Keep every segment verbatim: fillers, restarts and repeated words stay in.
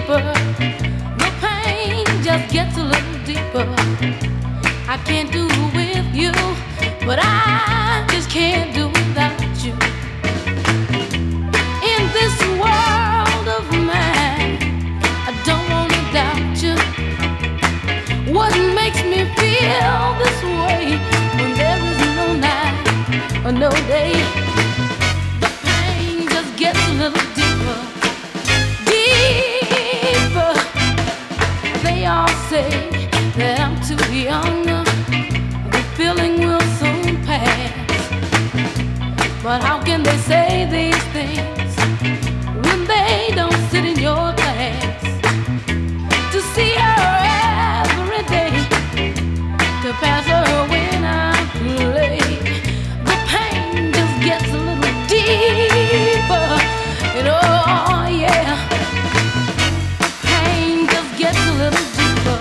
deeper. The pain just gets a little deeper. I can't do with you, but I just can't do without you. In this world of mine, I don't wanna doubt you. What makes me feel this way when there is no night or no day? The pain just gets a little deeper, deeper. They all say that I'm too young, the feeling will soon pass. But how can they say these things when they don't sit in your class? To see her every day, to pass her when I play, the pain just gets a little deeper. And oh yeah, the pain just gets a little deeper,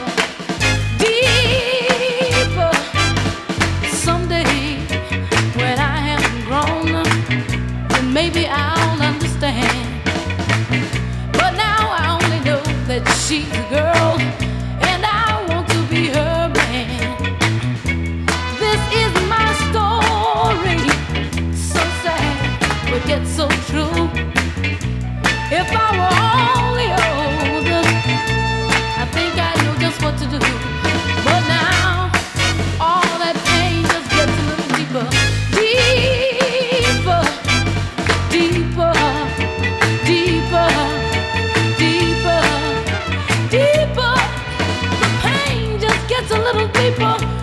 deeper. Someday when I am grown, then maybe I'll understand. But now I only know that she's a girl and I want to be her man. This is my story, so sad but yet so true. If I were only older, I think I know just what to do. But now all that pain just gets a little deeper, deeper, deeper, deeper, deeper, deeper. The pain just gets a little deeper.